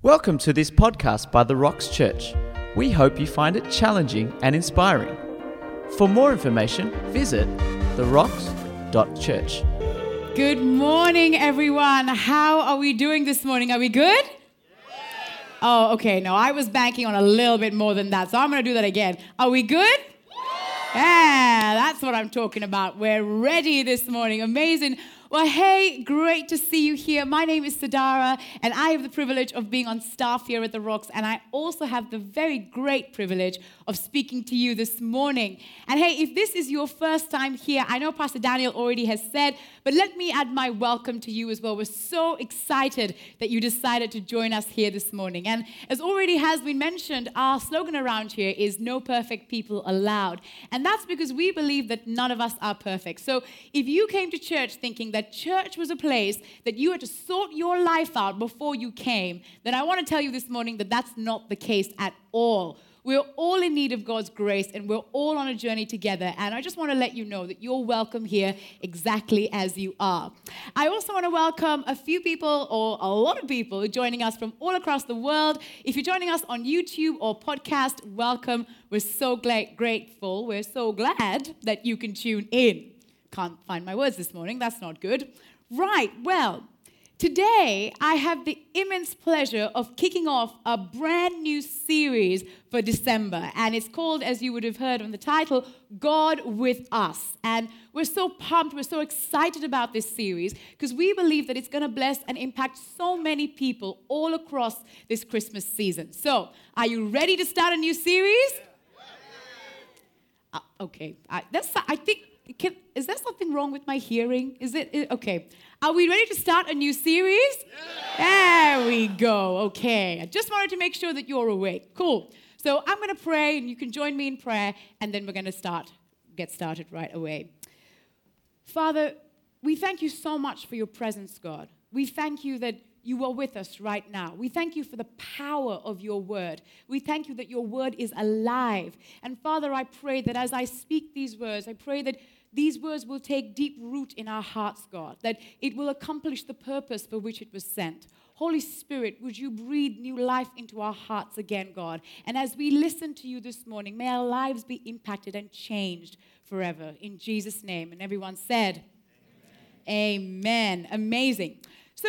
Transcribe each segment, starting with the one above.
Welcome to this podcast by The Rocks Church. We hope you find it challenging and inspiring. For more information, visit therocks.church. Good morning, everyone. How are we doing this morning? Are we good? Oh, okay. No, I was banking on a little bit more than that, so I'm going to do that again. Are we good? Yeah, that's what I'm talking about. We're ready this morning. Amazing. Well, hey, great to see you here. My name is Sadara, and I have the privilege of being on staff here at The Rocks, and I also have the very great privilege of speaking to you this morning. And hey, if this is your first time here, I know Pastor Daniel already has said, but let me add my welcome to you as well. We're so excited that you decided to join us here this morning. And as already has been mentioned, our slogan around here is "No perfect people allowed." And that's because we believe that none of us are perfect. So if you came to church thinking that church was a place that you had to sort your life out before you came, then I want to tell you this morning that that's not the case at all. We're all in need of God's grace, and we're all on a journey together. And I just want to let you know that you're welcome here exactly as you are. I also want to welcome a few people, or a lot of people, joining us from all across the world. If you're joining us on YouTube or podcast, welcome. We're so grateful. We're so glad that you can tune in. Can't find my words this morning. That's not good. Right, well, today I have the immense pleasure of kicking off a brand new series for December. And it's called, as you would have heard on the title, God with Us. And we're so pumped, we're so excited about this series because we believe that it's going to bless and impact so many people all across this Christmas season. So, are you ready to start a new series? Okay, I think... is there something wrong with my hearing? Okay. Are we ready to start a new series? Yeah. There we go. Okay. I just wanted to make sure that you're awake. Cool. So I'm going to pray, and you can join me in prayer, and then we're going to get started right away. Father, we thank you so much for your presence, God. We thank you that you are with us right now. We thank you for the power of your word. We thank you that your word is alive. And Father, I pray that as I speak these words, I pray that these words will take deep root in our hearts, God, that it will accomplish the purpose for which it was sent. Holy Spirit, would you breathe new life into our hearts again, God? And as we listen to you this morning, may our lives be impacted and changed forever. In Jesus' name. And everyone said, Amen. Amazing. So,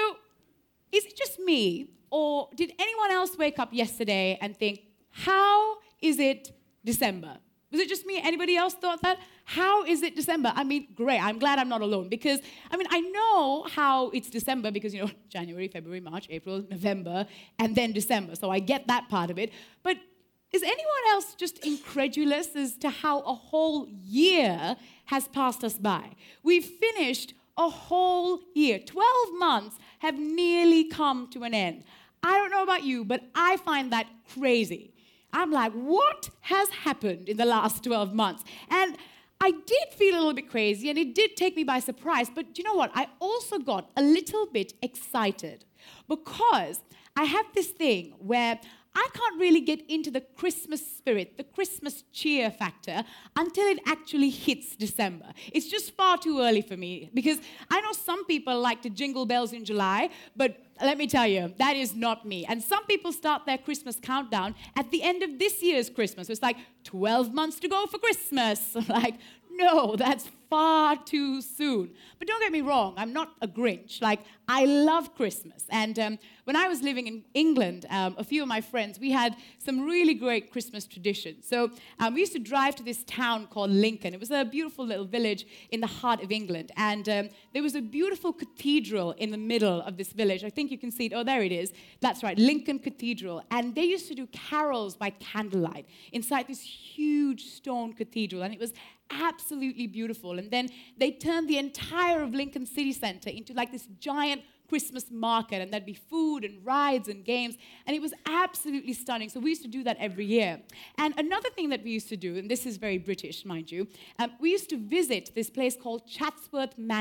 is it just me, or did anyone else wake up yesterday and think, how is it December? Was it just me? Anybody else thought that? How is it December? I mean, great. I'm glad I'm not alone because, I know how it's December because, January, February, March, April, November, and then December. So I get that part of it. But is anyone else just incredulous as to how a whole year has passed us by? We've finished a whole year. 12 months have nearly come to an end. I don't know about you, but I find that crazy. I'm like, what has happened in the last 12 months? And I did feel a little bit crazy, and it did take me by surprise. But you know what? I also got a little bit excited because I have this thing where I can't really get into the Christmas spirit, the Christmas cheer factor, until it actually hits December. It's just far too early for me because I know some people like to jingle bells in July, but let me tell you, that is not me. And some people start their Christmas countdown at the end of this year's Christmas. It's like 12 months to go for Christmas. I'm like, no, that's far too soon. But don't get me wrong, I'm not a Grinch. I love Christmas. And when I was living in England, a few of my friends, we had some really great Christmas traditions. So we used to drive to this town called Lincoln. It was a beautiful little village in the heart of England. And there was a beautiful cathedral in the middle of this village. I think you can see it. Oh, there it is. That's right, Lincoln Cathedral. And they used to do carols by candlelight inside this huge stone cathedral. And it was absolutely beautiful. And then they turned the entire of Lincoln City Center into this giant Christmas market, and there'd be food and rides and games, and it was absolutely stunning. So we used to do that every year. And another thing that we used to do, and this is very British, mind you, we used to visit this place called Chatsworth Manor.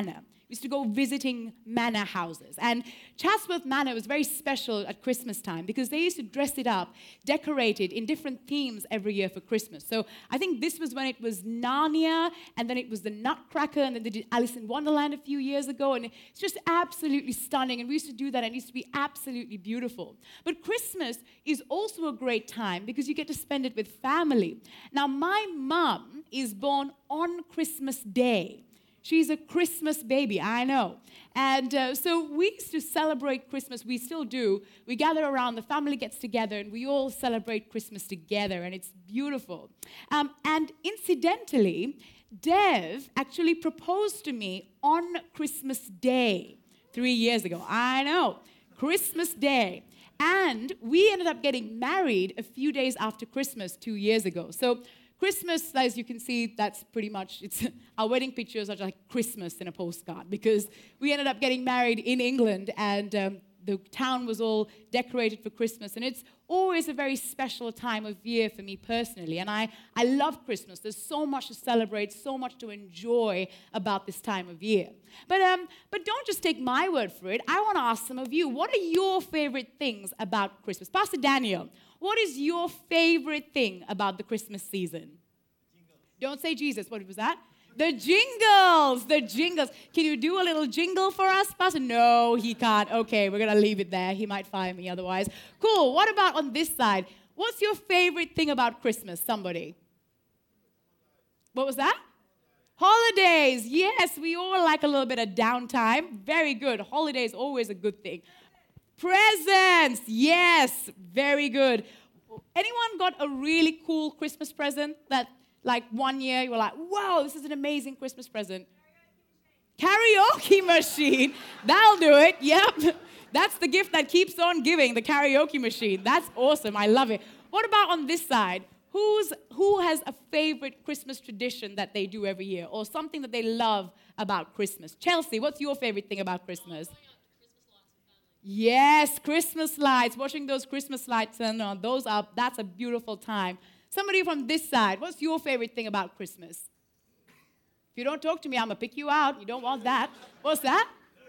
We used to go visiting manor houses. And Chatsworth Manor was very special at Christmas time because they used to dress it up, decorate it in different themes every year for Christmas. So I think this was when it was Narnia, and then it was the Nutcracker, and then they did Alice in Wonderland a few years ago, and it's just absolutely stunning. And we used to do that, and it used to be absolutely beautiful. But Christmas is also a great time because you get to spend it with family. Now, my mum is born on Christmas Day. She's a Christmas baby, I know. And so we used to celebrate Christmas. We still do. We gather around, the family gets together, and we all celebrate Christmas together, and it's beautiful. And incidentally, Dev actually proposed to me on Christmas Day 3 years ago. I know, Christmas Day. And we ended up getting married a few days after Christmas 2 years ago. So Christmas, as you can see, that's pretty much, our wedding pictures are like Christmas in a postcard because we ended up getting married in England, and the town was all decorated for Christmas, and it's always a very special time of year for me personally, and I love Christmas. There's so much to celebrate, so much to enjoy about this time of year. But don't just take my word for it. I want to ask some of you, what are your favorite things about Christmas? Pastor Daniel, what is your favorite thing about the Christmas season? Jingles. Don't say Jesus. What was that? The jingles. The jingles. Can you do a little jingle for us, Pastor? No, he can't. Okay, we're going to leave it there. He might fire me otherwise. Cool. What about on this side? What's your favorite thing about Christmas? Somebody. What was that? Holidays. Yes, we all like a little bit of downtime. Very good. Holidays, always a good thing. Presents, yes, very good. Anyone got a really cool Christmas present that, like, one year you were like, wow, this is an amazing Christmas present? Karaoke machine. That'll do it, yep. That's the gift that keeps on giving, the karaoke machine. That's awesome, I love it. What about on this side? Who has a favorite Christmas tradition that they do every year, or something that they love about Christmas? Chelsea, what's your favorite thing about Christmas? Yes, Christmas lights, watching those Christmas lights turn on, that's a beautiful time. Somebody from this side, what's your favorite thing about Christmas? If you don't talk to me, I'm going to pick you out. You don't want that. What's that?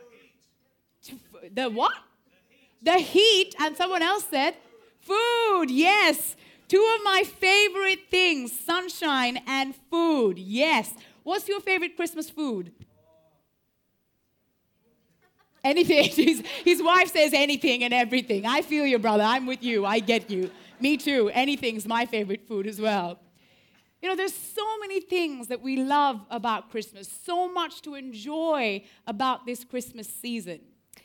The what? The heat, and someone else said, food, yes. Two of my favorite things, sunshine and food, yes. What's your favorite Christmas food? Anything. His wife says anything and everything. I feel you, brother. I'm with you. I get you. Me too. Anything's my favorite food as well. You know, there's so many things that we love about Christmas, so much to enjoy about this Christmas season.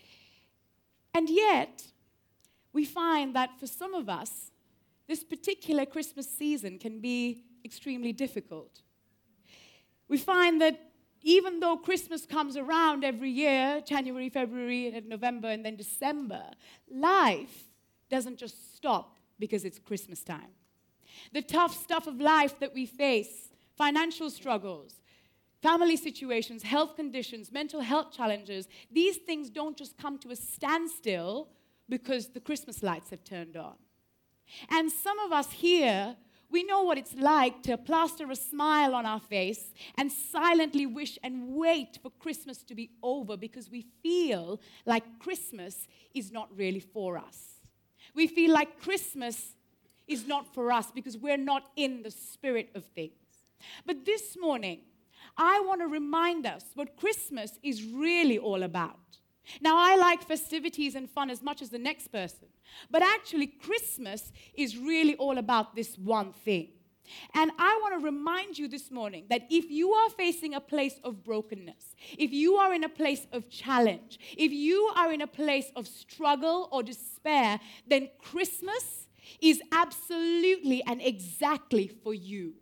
And yet, we find that for some of us, this particular Christmas season can be extremely difficult. We find that even though Christmas comes around every year, January, February, and November, and then December, life doesn't just stop because it's Christmas time. The tough stuff of life that we face, financial struggles, family situations, health conditions, mental health challenges, these things don't just come to a standstill because the Christmas lights have turned on. And some of us here, we know what it's like to plaster a smile on our face and silently wish and wait for Christmas to be over because we feel like Christmas is not really for us. We feel like Christmas is not for us because we're not in the spirit of things. But this morning, I want to remind us what Christmas is really all about. Now, I like festivities and fun as much as the next person, but actually Christmas is really all about this one thing. And I want to remind you this morning that if you are facing a place of brokenness, if you are in a place of challenge, if you are in a place of struggle or despair, then Christmas is absolutely and exactly for you.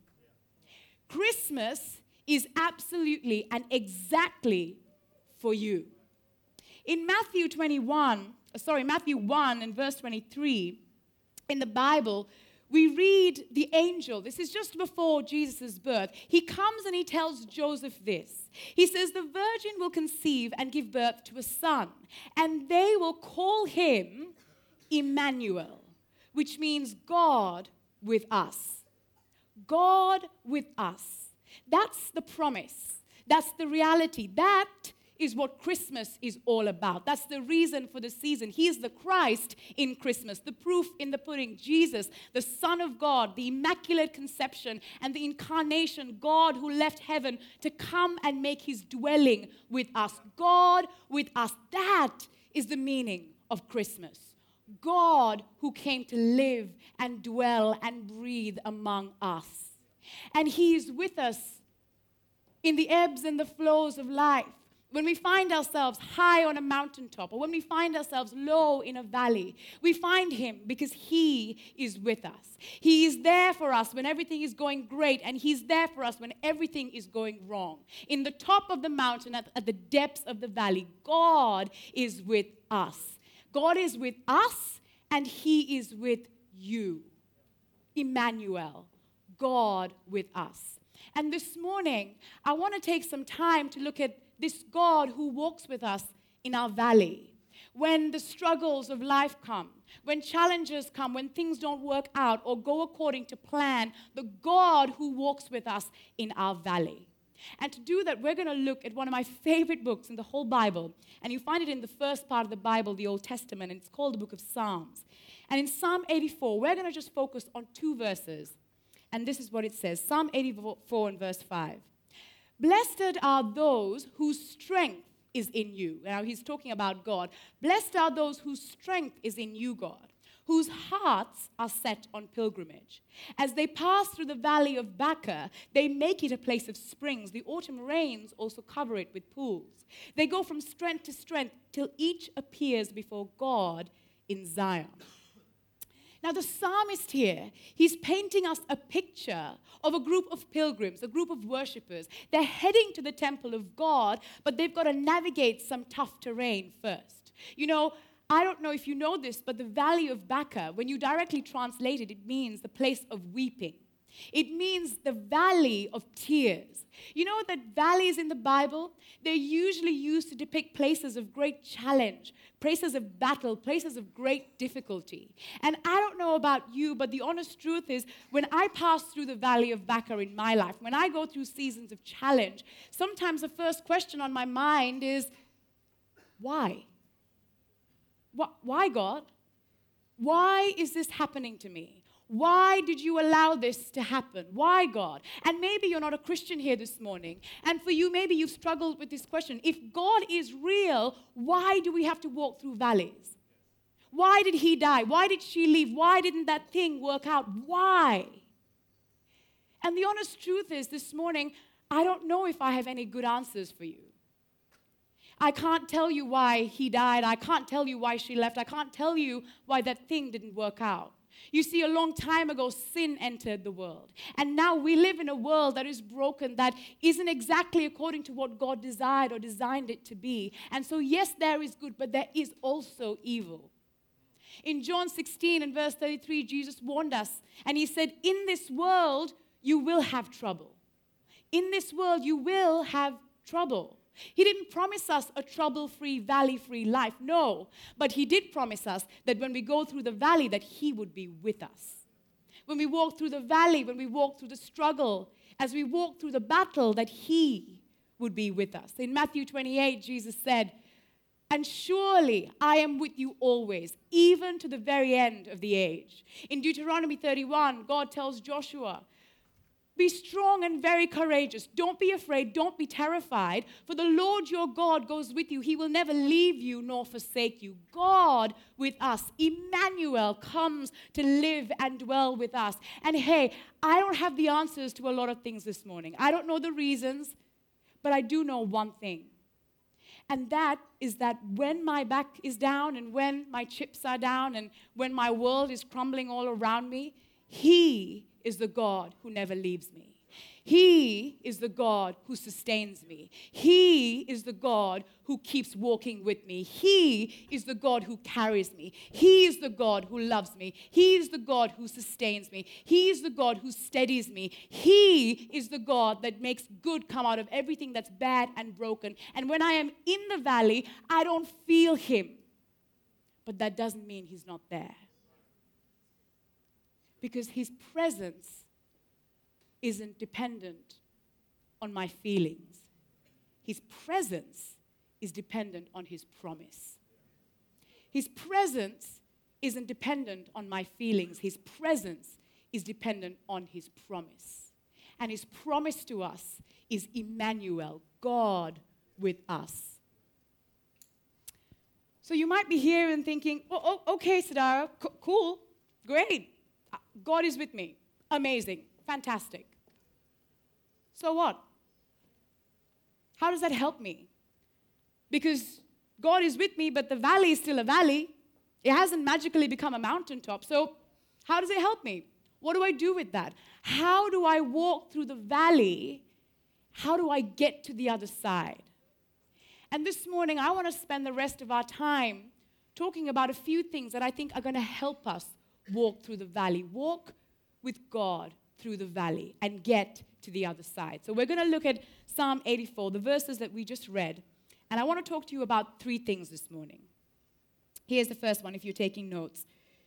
Christmas is absolutely and exactly for you. In Matthew 1 and verse 23, in the Bible, we read the angel. This is just before Jesus' birth. He comes and he tells Joseph this. He says, the virgin will conceive and give birth to a son, and they will call him Emmanuel, which means God with us. God with us. That's the promise. That's the reality. That is what Christmas is all about. That's the reason for the season. He is the Christ in Christmas, the proof in the pudding. Jesus, the Son of God, the Immaculate Conception and the Incarnation, God who left heaven to come and make his dwelling with us. God with us. That is the meaning of Christmas. God who came to live and dwell and breathe among us. And he is with us in the ebbs and the flows of life. When we find ourselves high on a mountaintop or when we find ourselves low in a valley, we find him because he is with us. He is there for us when everything is going great, and he's there for us when everything is going wrong. In the top of the mountain, at the depths of the valley, God is with us. God is with us, and he is with you. Emmanuel, God with us. And this morning, I want to take some time to look at this God who walks with us in our valley. When the struggles of life come, when challenges come, when things don't work out or go according to plan, the God who walks with us in our valley. And to do that, we're going to look at one of my favorite books in the whole Bible. And you find it in the first part of the Bible, the Old Testament, and it's called the book of Psalms. And in Psalm 84, we're going to just focus on 2 verses. And this is what it says, Psalm 84 and verse 5. Blessed are those whose strength is in you. Now he's talking about God. Blessed are those whose strength is in you, God, whose hearts are set on pilgrimage. As they pass through the valley of Baca, they make it a place of springs. The autumn rains also cover it with pools. They go from strength to strength till each appears before God in Zion. Now, the psalmist here, he's painting us a picture of a group of pilgrims, a group of worshipers. They're heading to the temple of God, but they've got to navigate some tough terrain first. You know, I don't know if you know this, but the Valley of Baca, when you directly translate it, it means the place of weeping. It means the valley of tears. You know that valleys in the Bible, they're usually used to depict places of great challenge, places of battle, places of great difficulty. And I don't know about you, but the honest truth is, when I pass through the valley of Baca in my life, when I go through seasons of challenge, sometimes the first question on my mind is, why? Why, God? Why is this happening to me? Why did you allow this to happen? Why, God? And maybe you're not a Christian here this morning. And for you, maybe you've struggled with this question. If God is real, why do we have to walk through valleys? Why did he die? Why did she leave? Why didn't that thing work out? Why? And the honest truth is, this morning, I don't know if I have any good answers for you. I can't tell you why he died. I can't tell you why she left. I can't tell you why that thing didn't work out. You see, a long time ago, sin entered the world. And now we live in a world that is broken, that isn't exactly according to what God desired or designed it to be. And so, yes, there is good, but there is also evil. In John 16 and verse 33, Jesus warned us, and he said, in this world, you will have trouble. In this world, you will have trouble. He didn't promise us a trouble-free, valley-free life, no. But he did promise us that when we go through the valley, that he would be with us. When we walk through the valley, when we walk through the struggle, as we walk through the battle, that he would be with us. In Matthew 28, Jesus said, and surely I am with you always, even to the very end of the age. In Deuteronomy 31, God tells Joshua, be strong and very courageous. Don't be afraid. Don't be terrified. For the Lord your God goes with you. He will never leave you nor forsake you. God with us. Emmanuel comes to live and dwell with us. And hey, I don't have the answers to a lot of things this morning. I don't know the reasons, but I do know one thing. And that is that when my back is down and when my chips are down and when my world is crumbling all around me, he is the God who never leaves me. He is the God who sustains me. He is the God who keeps walking with me. He is the God who carries me. He is the God who loves me. He is the God who sustains me. He is the God who steadies me. He is the God that makes good come out of everything that's bad and broken. And when I am in the valley, I don't feel him. But that doesn't mean he's not there. Because his presence isn't dependent on my feelings. His presence is dependent on his promise. His presence isn't dependent on my feelings. His presence is dependent on his promise. And his promise to us is Emmanuel, God with us. So you might be here and thinking, oh okay, Sadara, cool, great. God is with me. Amazing, fantastic. So what? How does that help me? Because God is with me, but the valley is still a valley. It hasn't magically become a mountaintop. So how does it help me? What do I do with that? How do I walk through the valley? How do I get to the other side? And this morning, I want to spend the rest of our time talking about a few things that I think are going to help us walk through the valley, walk with God through the valley, and get to the other side. So we're going to look at Psalm 84, the verses that we just read. And I want to talk to you about three things this morning. Here's the first one, if you're taking notes.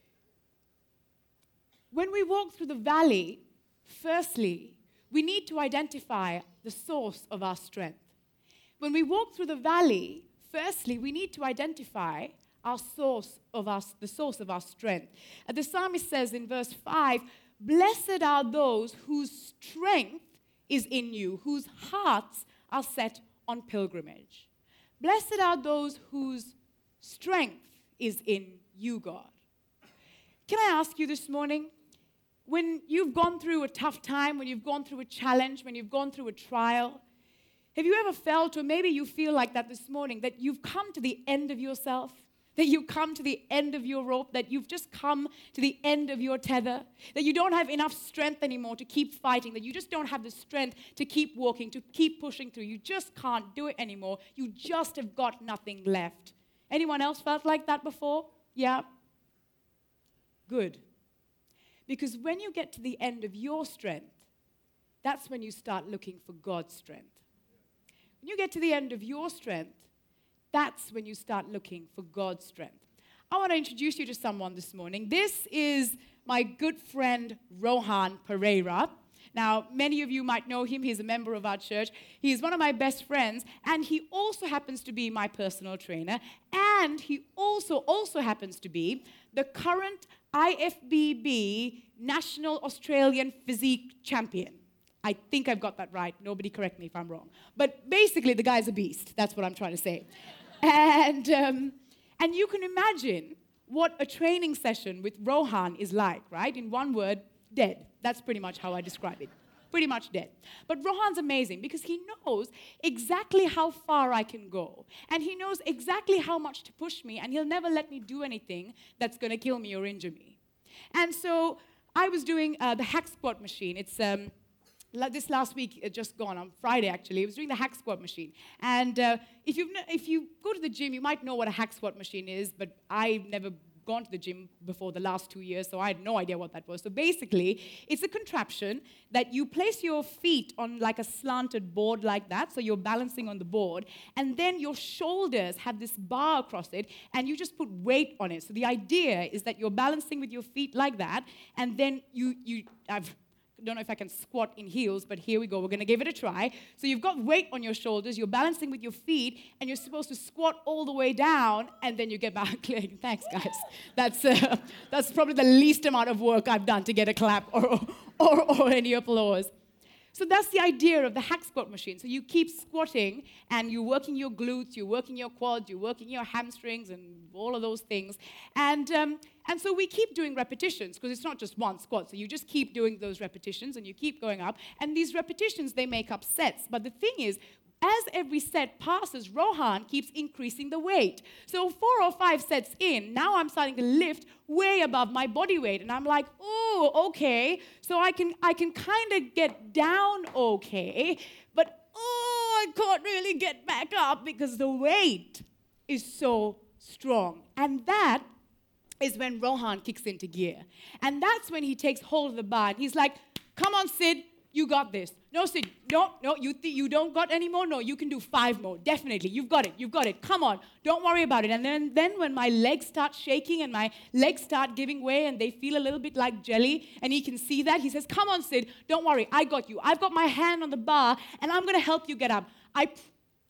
When we walk through the valley, firstly, we need to identify the source of our strength. When we walk through the valley, firstly, we need to identify the source of our strength. And the psalmist says in verse 5, "Blessed are those whose strength is in you, whose hearts are set on pilgrimage." Blessed are those whose strength is in you, God. Can I ask you this morning, when you've gone through a tough time, when you've gone through a challenge, when you've gone through a trial, have you ever felt, or maybe you feel like that this morning, that you've come to the end of yourself, that you've come to the end of your rope, that you've just come to the end of your tether, that you don't have enough strength anymore to keep fighting, that you just don't have the strength to keep walking, to keep pushing through. You just can't do it anymore. You just have got nothing left. Anyone else felt like that before? Yeah? Good. Because when you get to the end of your strength, that's when you start looking for God's strength. When you get to the end of your strength, that's when you start looking for God's strength. I want to introduce you to someone this morning. This is my good friend, Rohan Pereira. Now, many of you might know him. He's a member of our church. He is one of my best friends, and he also happens to be my personal trainer, and he also happens to be the current IFBB National Australian Physique Champion. I think I've got that right. Nobody correct me if I'm wrong. But basically, the guy's a beast. That's what I'm trying to say. And you can imagine what a training session with Rohan is like, right? In one word, dead. That's pretty much how I describe it. Pretty much dead. But Rohan's amazing because he knows exactly how far I can go. And he knows exactly how much to push me, and he'll never let me do anything that's going to kill me or injure me. And so I was doing the hack squat machine. It's this last week, just gone, on Friday actually, I was doing the hack squat machine. And if you go to the gym, you might know what a hack squat machine is, but I've never gone to the gym before the last 2 years, so I had no idea what that was. So basically, it's a contraption that you place your feet on like a slanted board like that, so you're balancing on the board, and then your shoulders have this bar across it, and you just put weight on it. So the idea is that you're balancing with your feet like that, and then I don't know if I can squat in heels, but here we go. We're going to give it a try. So you've got weight on your shoulders, you're balancing with your feet, and you're supposed to squat all the way down, and then you get back. Thanks, guys. That's probably the least amount of work I've done to get a clap or any applause. So that's the idea of the hack squat machine. So you keep squatting, and you're working your glutes, you're working your quads, you're working your hamstrings, and all of those things. And so we keep doing repetitions, because it's not just one squat. So you just keep doing those repetitions, and you keep going up. And these repetitions, they make up sets. But the thing is, as every set passes, Rohan keeps increasing the weight. So 4 or 5 sets in, now I'm starting to lift way above my body weight. And I'm like, oh, okay. So I can kind of get down okay. But, I can't really get back up because the weight is so strong. And that is when Rohan kicks into gear. And that's when he takes hold of the bar. And he's like, come on, Sid. You got this. No, Sid, no, you don't got any more? No, you can do 5 more. Definitely, you've got it. Come on, don't worry about it. And then when my legs start shaking and my legs start giving way and they feel a little bit like jelly, and he can see that, he says, come on, Sid, don't worry, I got you. I've got my hand on the bar, and I'm going to help you get up.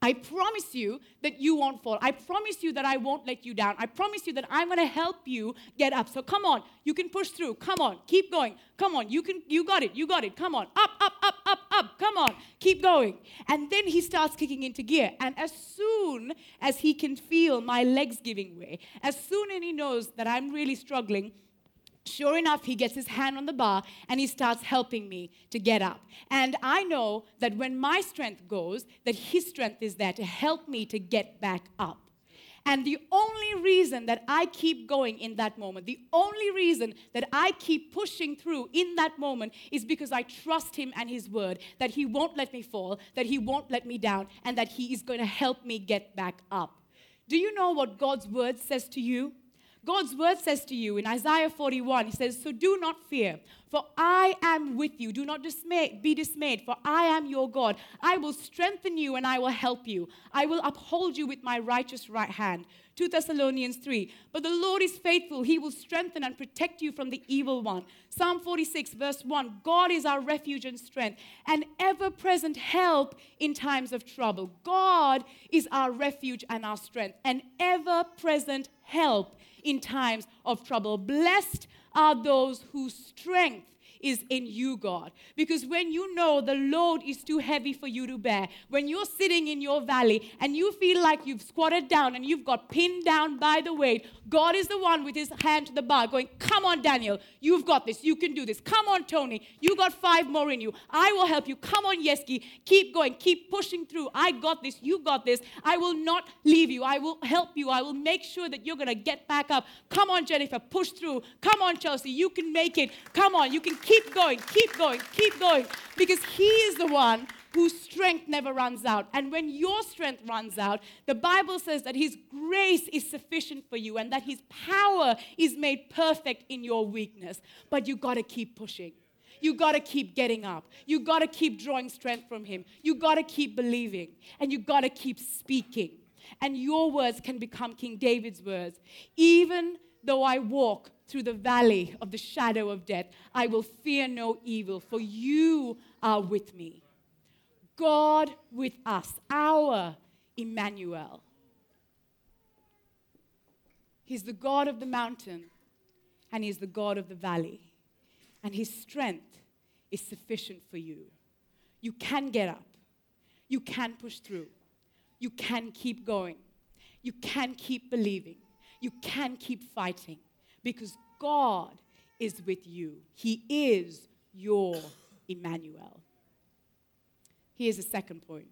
I promise you that you won't fall. I promise you that I won't let you down. I promise you that I'm going to help you get up. So come on, you can push through. Come on, keep going. Come on, you got it. Come on, up. Come on, keep going. And then he starts kicking into gear. And as soon as he can feel my legs giving way, as soon as he knows that I'm really struggling, sure enough, he gets his hand on the bar and he starts helping me to get up. And I know that when my strength goes, that his strength is there to help me to get back up. And the only reason that I keep going in that moment, the only reason that I keep pushing through in that moment is because I trust him and his word, that he won't let me fall, that he won't let me down, and that he is going to help me get back up. Do you know what God's word says to you? God's word says to you in Isaiah 41, he says, "So do not fear, for I am with you. Do not be dismayed, for I am your God. I will strengthen you and I will help you. I will uphold you with my righteous right hand." 2 Thessalonians 3, "But the Lord is faithful. He will strengthen and protect you from the evil one." Psalm 46, verse 1, "God is our refuge and strength, an ever-present help in times of trouble." God is our refuge and our strength, an ever-present help in times of trouble. Blessed are those whose strength is in you, God. Because when you know the load is too heavy for you to bear, when you're sitting in your valley and you feel like you've squatted down and you've got pinned down by the weight, God is the one with his hand to the bar going, "Come on, Daniel, you've got this, you can do this. Come on, Tony, you got 5 more in you. I will help you. Come on, Yeski, keep going, keep pushing through. I got this, you got this. I will not leave you. I will help you. I will make sure that you're going to get back up. Come on, Jennifer, push through. Come on, Chelsea, you can make it. Come on, you can keep going, because he is the one whose strength never runs out. And when your strength runs out, the Bible says that his grace is sufficient for you and that his power is made perfect in your weakness. But you got to keep pushing. You got to keep getting up. You got to keep drawing strength from him. You got to keep believing. And you got to keep speaking. And your words can become King David's words. "Even though I walk through the valley of the shadow of death, I will fear no evil, for you are with me." God with us, our Emmanuel. He's the God of the mountain, and he's the God of the valley. And his strength is sufficient for you. You can get up. You can push through. You can keep going. You can keep believing. You can keep fighting, because God is with you. He is your Emmanuel. Here's the second point.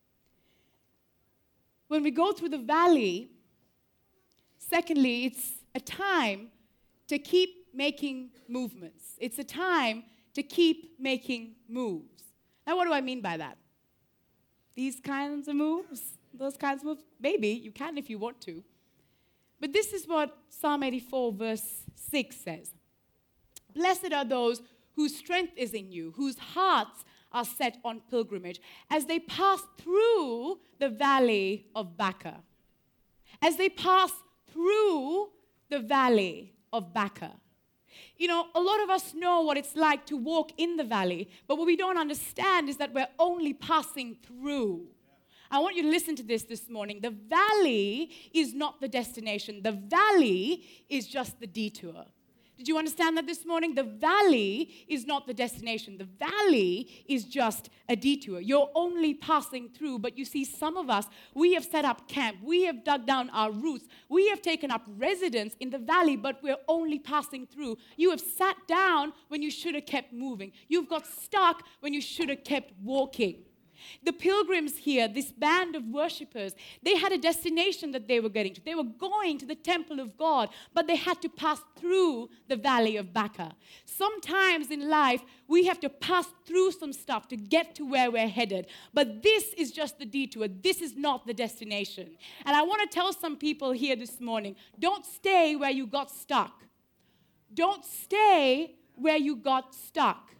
When we go through the valley, secondly, it's a time to keep making movements. It's a time to keep making moves. Now, what do I mean by that? These kinds of moves? Those kinds of moves? Maybe you can if you want to. But this is what Psalm 84, verse 6 says. "Blessed are those whose strength is in you, whose hearts are set on pilgrimage, as they pass through the valley of Baca." As they pass through the valley of Baca. You know, a lot of us know what it's like to walk in the valley, but what we don't understand is that we're only passing through. I want you to listen to this morning. The valley is not the destination. The valley is just the detour. Did you understand that this morning? The valley is not the destination. The valley is just a detour. You're only passing through, but you see, some of us, we have set up camp. We have dug down our roots. We have taken up residence in the valley, but we're only passing through. You have sat down when you should have kept moving. You've got stuck when you should have kept walking. The pilgrims here, this band of worshipers, they had a destination that they were getting to. They were going to the temple of God, but they had to pass through the valley of Baca. Sometimes in life, we have to pass through some stuff to get to where we're headed. But this is just the detour. This is not the destination. And I want to tell some people here this morning, don't stay where you got stuck. Don't stay where you got stuck.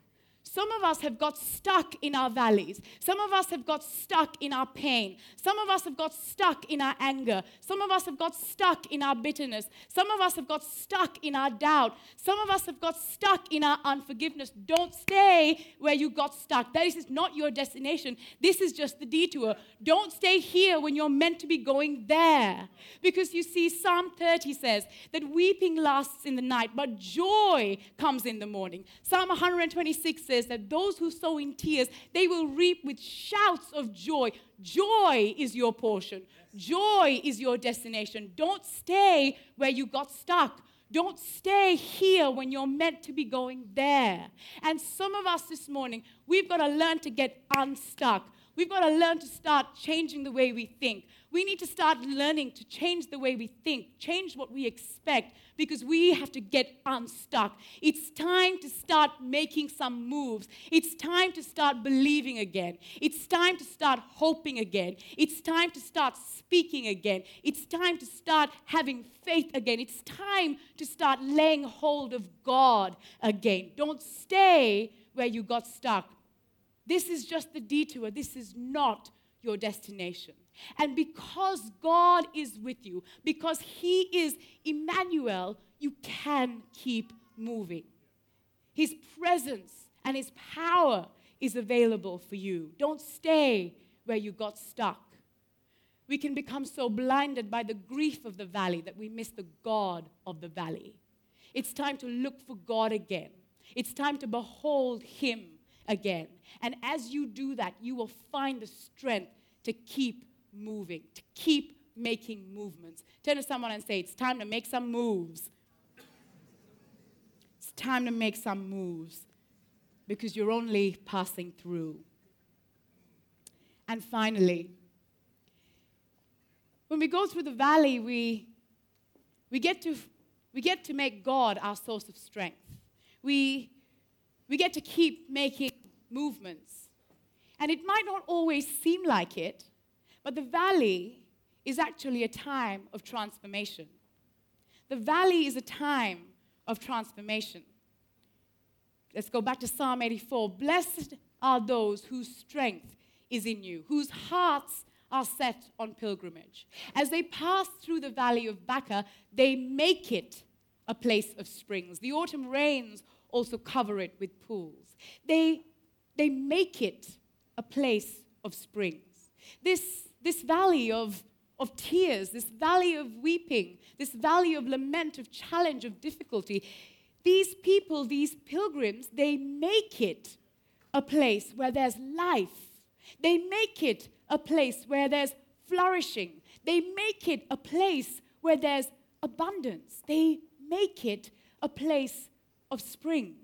Some of us have got stuck in our valleys. Some of us have got stuck in our pain. Some of us have got stuck in our anger. Some of us have got stuck in our bitterness. Some of us have got stuck in our doubt. Some of us have got stuck in our unforgiveness. Don't stay where you got stuck. That is not your destination. This is just the detour. Don't stay here when you're meant to be going there. Because you see, Psalm 30 says that weeping lasts in the night, but joy comes in the morning. Psalm 126 says that those who sow in tears, they will reap with shouts of joy. Joy is your portion. Joy is your destination. Don't stay where you got stuck. Don't stay here when you're meant to be going there. And some of us this morning, we've got to learn to get unstuck. We've got to learn to start changing the way we think. We need to start learning to change the way we think, change what we expect, because we have to get unstuck. It's time to start making some moves. It's time to start believing again. It's time to start hoping again. It's time to start speaking again. It's time to start having faith again. It's time to start laying hold of God again. Don't stay where you got stuck. This is just the detour. This is not your destination. And because God is with you, because He is Emmanuel, you can keep moving. His presence and His power is available for you. Don't stay where you got stuck. We can become so blinded by the grief of the valley that we miss the God of the valley. It's time to look for God again. It's time to behold Him again. And as you do that, you will find the strength to keep moving, to keep making movements. Turn to someone and say, it's time to make some moves. It's time to make some moves because you're only passing through. And finally, when we go through the valley, we get to make God our source of strength. We get to keep making movements. And it might not always seem like it, but the valley is actually a time of transformation. The valley is a time of transformation. Let's go back to Psalm 84. Blessed are those whose strength is in you, whose hearts are set on pilgrimage. As they pass through the valley of Baca, they make it a place of springs. The autumn rains also cover it with pools. They make it a place of springs. This valley of tears, this valley of weeping, this valley of lament, of challenge, of difficulty, these people, these pilgrims, they make it a place where there's life. They make it a place where there's flourishing. They make it a place where there's abundance. They make it a place of springs.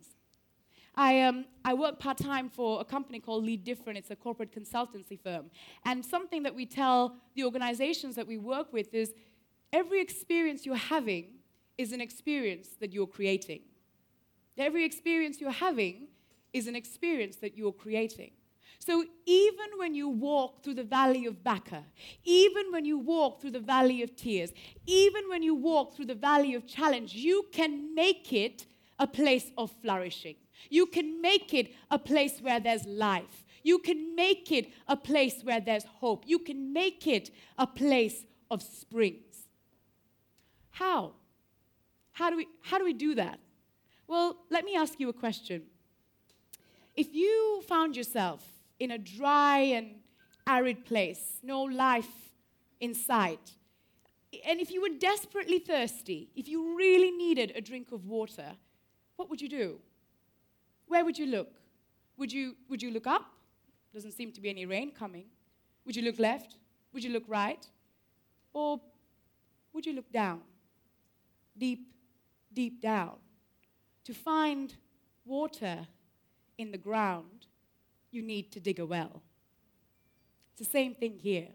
I work part-time for a company called Lead Different. It's a corporate consultancy firm. And something that we tell the organizations that we work with is every experience you're having is an experience that you're creating. Every experience you're having is an experience that you're creating. So even when you walk through the valley of Baca, even when you walk through the valley of tears, even when you walk through the valley of challenge, you can make it a place of flourishing. You can make it a place where there's life. You can make it a place where there's hope. You can make it a place of springs. How? How do we do that? Well, let me ask you a question. If you found yourself in a dry and arid place, no life in sight, and if you were desperately thirsty, if you really needed a drink of water, what would you do? Where would you look? Would you look up? Doesn't seem to be any rain coming. Would you look left? Would you look right? Or would you look down? Deep, deep down. To find water in the ground, you need to dig a well. It's the same thing here.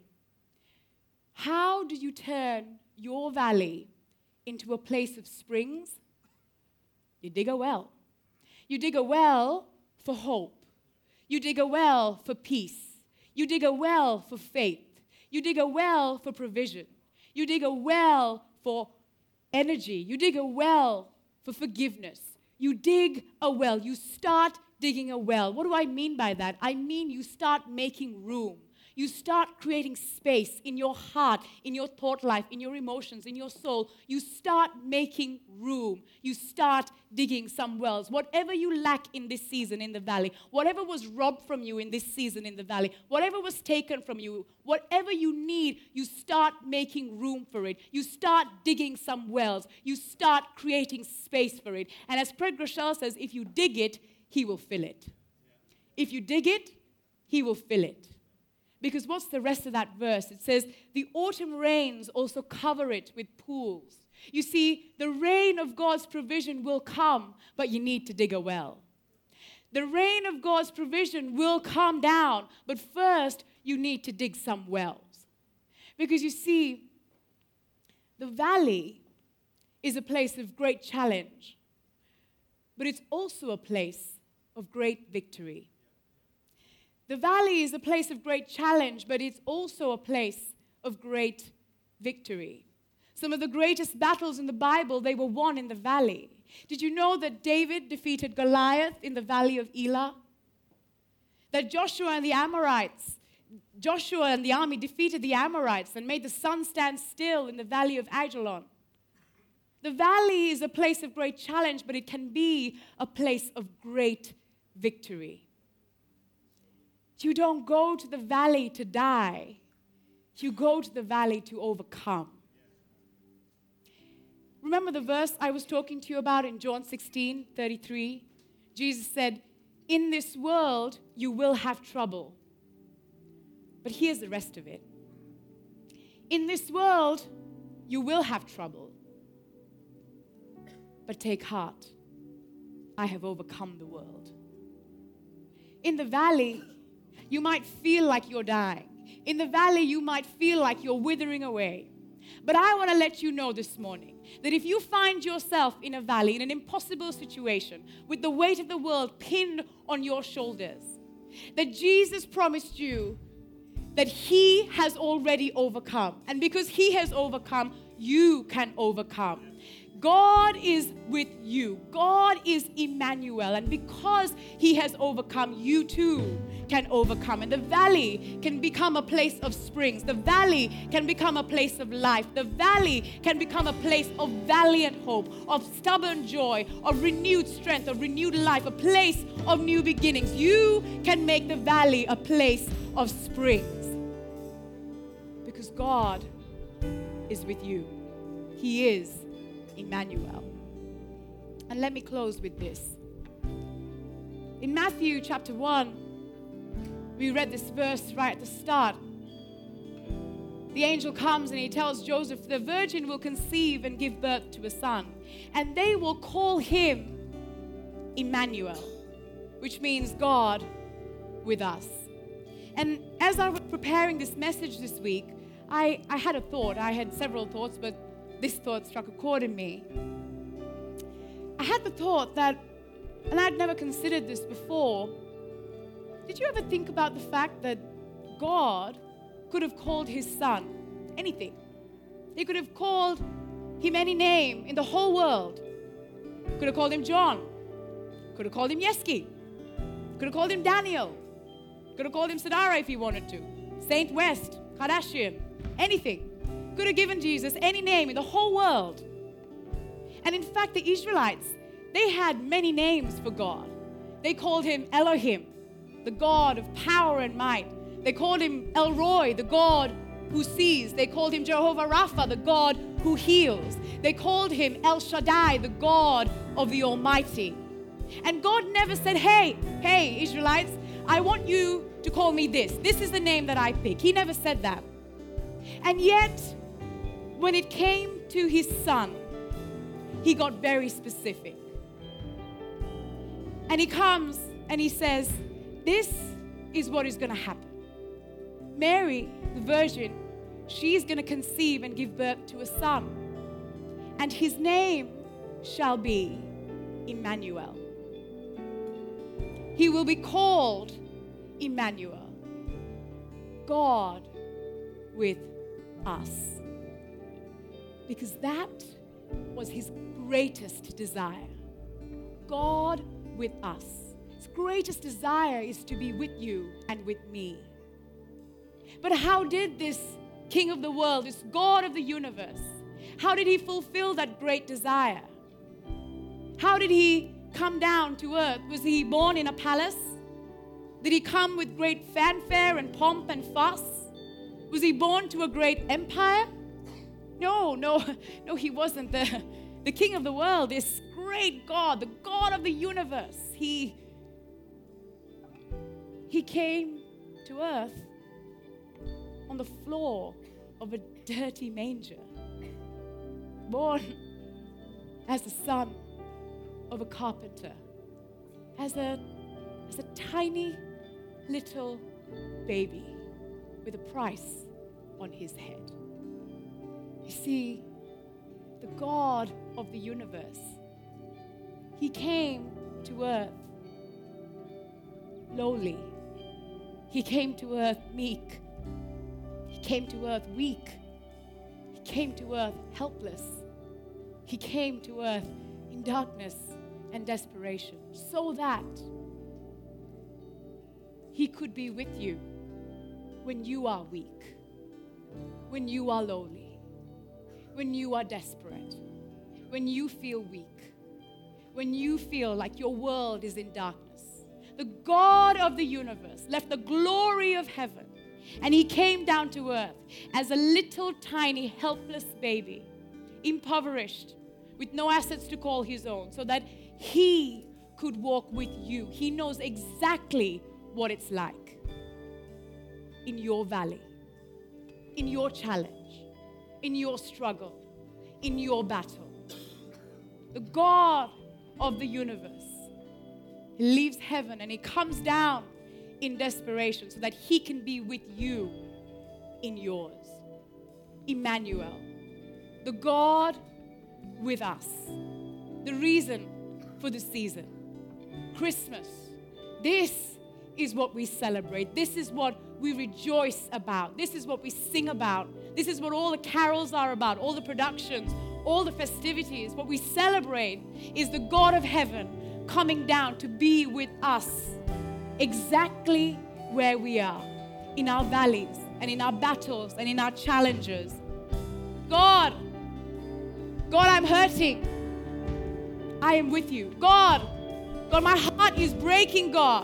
How do you turn your valley into a place of springs? You dig a well. You dig a well for hope. You dig a well for peace. You dig a well for faith. You dig a well for provision. You dig a well for energy. You dig a well for forgiveness. You dig a well. You start digging a well. What do I mean by that? I mean you start making room. You start creating space in your heart, in your thought life, in your emotions, in your soul. You start making room. You start digging some wells. Whatever you lack in this season in the valley, whatever was robbed from you in this season in the valley, whatever was taken from you, whatever you need, you start making room for it. You start digging some wells. You start creating space for it. And as Craig Groeschel says, if you dig it, he will fill it. If you dig it, he will fill it. Because what's the rest of that verse? It says, the autumn rains also cover it with pools. You see, the rain of God's provision will come, but you need to dig a well. The rain of God's provision will come down, but first you need to dig some wells. Because you see, the valley is a place of great challenge, but it's also a place of great victory. The valley is a place of great challenge, but it's also a place of great victory. Some of the greatest battles in the Bible, they were won in the valley. Did you know that David defeated Goliath in the valley of Elah? That Joshua and the army defeated the Amorites and made the sun stand still in the valley of Ajalon. The valley is a place of great challenge, but it can be a place of great victory. You don't go to the valley to die. You go to the valley to overcome. Remember the verse I was talking to you about in John 16:33? Jesus said, in this world you will have trouble. But here's the rest of it. In this world you will have trouble. But take heart. I have overcome the world. In the valley, you might feel like you're dying. In the valley, you might feel like you're withering away. But I want to let you know this morning that if you find yourself in a valley, in an impossible situation, with the weight of the world pinned on your shoulders, that Jesus promised you that He has already overcome. And because He has overcome, you can overcome. God is with you. God is Emmanuel. And because He has overcome, you too can overcome. And the valley can become a place of springs. The valley can become a place of life. The valley can become a place of valiant hope, of stubborn joy, of renewed strength, of renewed life, a place of new beginnings. You can make the valley a place of springs. Because God is with you. He is Emmanuel. And let me close with this. In Matthew chapter 1, we read this verse right at the start. The angel comes and he tells Joseph, the virgin will conceive and give birth to a son, and they will call him Emmanuel, which means God with us. And as I was preparing this message this week, I had a thought. I had several thoughts, but this thought struck a chord in me. I had the thought that, and I'd never considered this before, did you ever think about the fact that God could have called His Son anything? He could have called Him any name in the whole world. Could have called Him John. Could have called Him Yeski. Could have called Him Daniel. Could have called Him Sadara if He wanted to. Saint West, Kardashian, anything. Could have given Jesus any name in the whole world. And in fact, the Israelites, they had many names for God. They called Him Elohim, the God of power and might. They called Him El Roi, the God who sees. They called Him Jehovah Rapha, the God who heals. They called Him El Shaddai, the God of the Almighty. And God never said, hey, Israelites, I want you to call me this. This is the name that I pick. He never said that. And yet, when it came to His Son, He got very specific. And He comes and He says, this is what is going to happen. Mary, the virgin, she's going to conceive and give birth to a son. And His name shall be Emmanuel. He will be called Emmanuel, God with us. Because that was His greatest desire. God with us. His greatest desire is to be with you and with me. But how did this King of the world, this God of the universe, how did he fulfill that great desire? How did he come down to earth? Was he born in a palace? Did he come with great fanfare and pomp and fuss? Was he born to a great empire? No, he wasn't. The King of the world, this great God, the God of the universe, he came to earth on the floor of a dirty manger, born as the son of a carpenter, as a tiny little baby with a price on his head. You see, the God of the universe, he came to earth lowly. He came to earth meek. He came to earth weak. He came to earth helpless. He came to earth in darkness and desperation, so that he could be with you when you are weak, when you are lowly, when you are desperate, when you feel weak, when you feel like your world is in darkness. The God of the universe left the glory of heaven, and he came down to earth as a little tiny helpless baby, impoverished, with no assets to call his own, so that he could walk with you. He knows exactly what it's like in your valley, in your challenge, in your struggle, in your battle. The God of the universe, he leaves heaven and he comes down in desperation so that he can be with you in yours. Emmanuel, the God with us. The reason for the season, Christmas. This is what we celebrate. This is what we rejoice about. This is what we sing about. This is what all the carols are about, all the productions, all the festivities. What we celebrate is the God of heaven coming down to be with us exactly where we are, in our valleys and in our battles and in our challenges. God, I'm hurting. I am with you. God, my heart is breaking, God.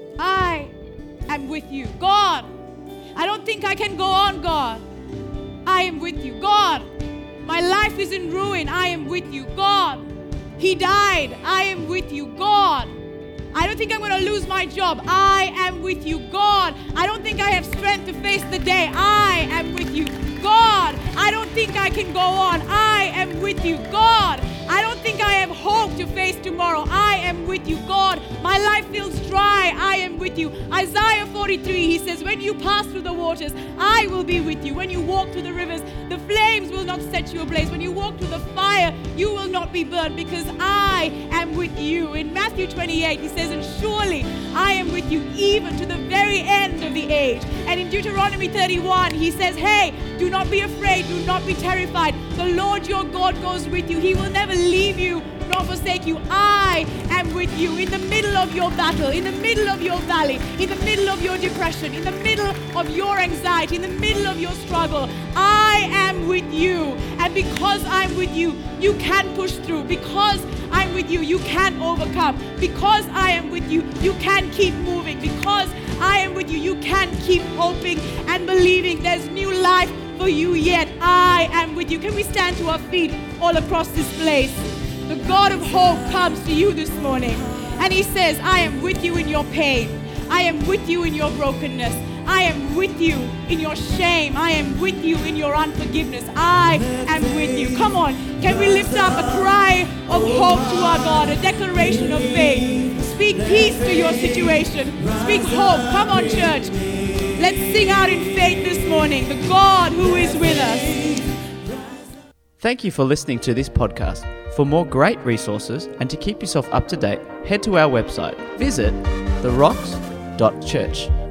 I am with you. God, I don't think I can go on, God. I am with you. God, my life is in ruin. I am with you. God, he died. I am with you. God, I don't think I'm going to lose my job. I am with you. God, I don't think I have strength to face the day. I am with you. God, I don't think I can go on. I am with you. God, I don't think I have hope to face tomorrow. I am with you. God, my life feels dry. I am with you. Isaiah 43, he says, when you pass through the waters, I will be with you. When you walk through the rivers, the flames will not set you ablaze. When you walk through the fire, you will not be burned, because I am with you. In Matthew 28, he says, and surely I am with you even to the very end of the age. And in Deuteronomy 31, he says, hey, do not be afraid. Do not be terrified. The Lord your God goes with you. He will never leave you nor forsake you. I am with you in the middle of your battle, in the middle of your valley, in the middle of your depression, in the middle of your anxiety, in the middle of your struggle. I am with you. And because I'm with you, you can push through. Because I'm with you, you can overcome. Because I am with you, you can keep moving. Because I am with you, you can keep hoping and believing. There's new life for you yet. I am with you. Can we stand to our feet all across this place? The God of hope comes to you this morning, and he says, I am with you in your pain. I am with you in your brokenness. I am with you in your shame. I am with you in your unforgiveness. I am with you. Come on, can we lift up a cry of hope to our God, a declaration of faith? Speak peace to your situation. Speak hope. Come on, church. Let's sing out in faith this morning, the God who is with us. Thank you for listening to this podcast. For more great resources and to keep yourself up to date, head to our website. Visit therocks.church.